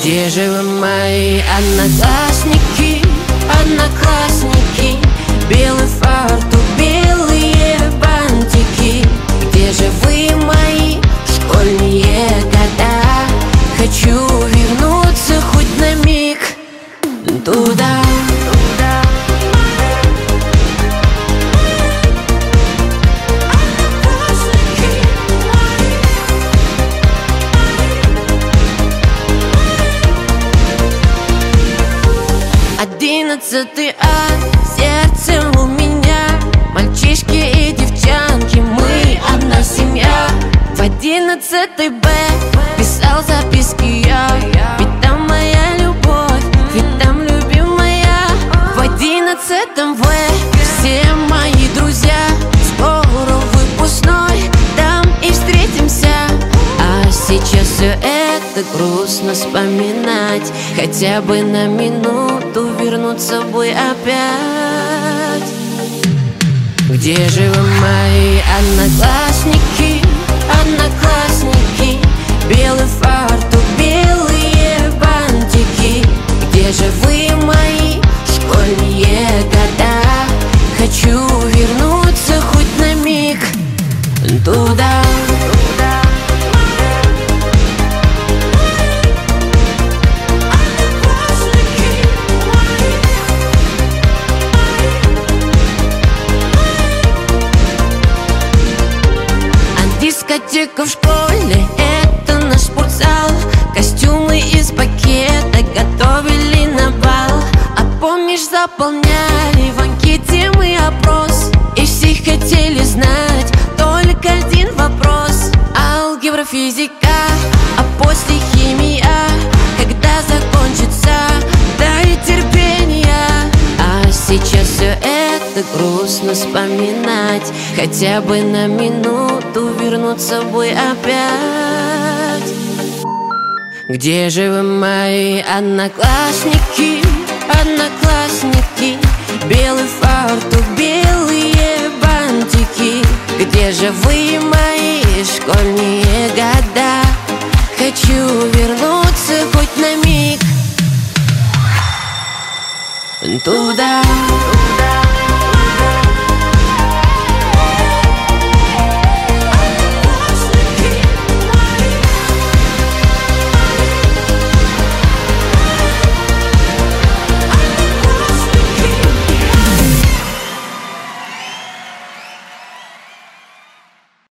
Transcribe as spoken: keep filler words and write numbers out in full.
Где же вы, мои одноклассники, одноклассники? Белый фартук, белые бантики. Где же вы, мои школьные года? Хочу вернуться хоть на миг туда. Одиннадцатый А, сердце у меня, мальчишки и девчонки, мы одна семья. В одиннадцатый Б писал записки я, ведь там моя любовь, ведь там любимая. В одиннадцатом В все мои друзья, скоро выпускной, там и встретимся. А сейчас все это грустно вспоминать, хотя бы на минуту вернуться бы опять. Где же вы, мои одноклассники, одноклассники? Белый фартук, белые бантики. Где же вы, мои школьные года? Хочу вернуться хоть на миг туда. Дискотека в школе, это наш спортзал. Костюмы из пакета готовили на бал. А помнишь, заполняли в анкете мы опрос, и все хотели знать только один вопрос: алгебра, физика, а после химия. Когда закончится, дай терпения. А сейчас все это грустно вспоминать, хотя бы на минуту вернуться бы опять. Где же вы, мои одноклассники, одноклассники? Белый фартук, белые бантики. Где же вы, мои школьные года? Хочу вернуться хоть на миг туда.